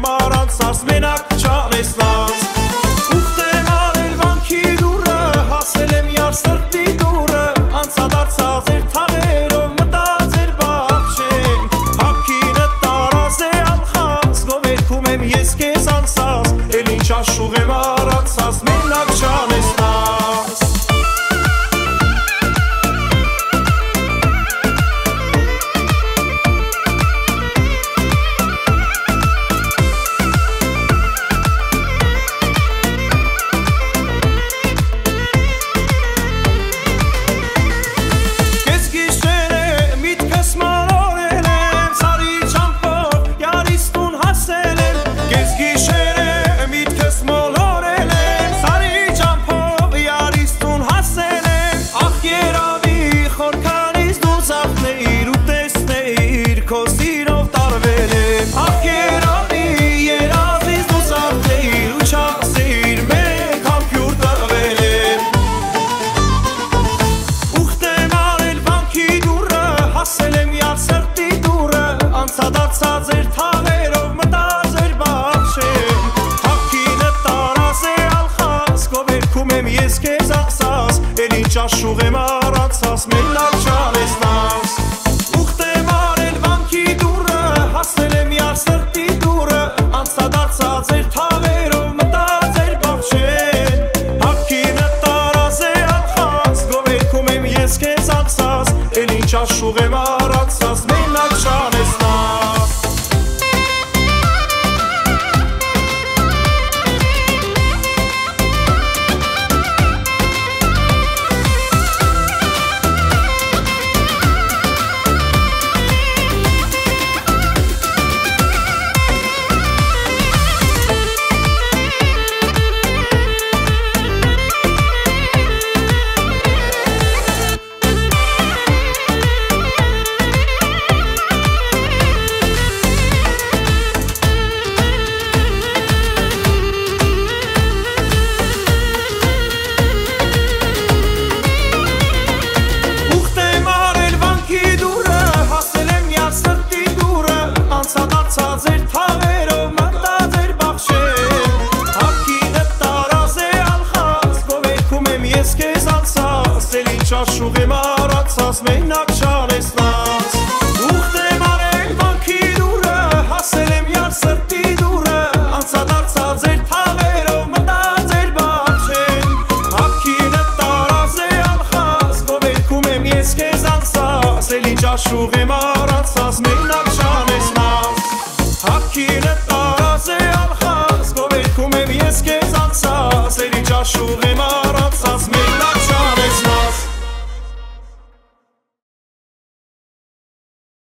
առանցած մենակ չանեսնաս Ուխտեմ արել վանքի դուրը հասել եմ յար սրտի դուրը անցադարձած էր թաղերով մտածեր բախշեմ Հապքինը տարազ է ալխած գովերքում եմ ես կեզ անցած էլ ինչ աշխուղ եմ առանցած մենակ չանեսնաս Աշխուղ եմ առանցած մենակ չանեսնաս Ուխտեմ արել վանքի դուրը հասել եմ յար սրտի դուրը անցադարձած էր թաղերով մտածեր բախշեն Հապքինը տարազ է ալխած գովերքում եմ ես կեզ անցած էլ ինչ աշխուղ եմ առանցած մենակ չանեսնաս Աշխուղ եմ առանցած մենակ չանեսնաս Ուխտեմ արել վանքի դուրը հասել եմ յար սրտի դուրը անցադարձած էր թաղերով մտածեր բախշեն Հապքինը տարազ է ալխած գովերքում եմ ես կեզ անցած էլ ինչ աշխուղ եմ առանցած մենակ չանեսնաս Հապքինը տարազ է ալխած գովերքում եմ ես կեզ անցած էլ ինչ աշխուղ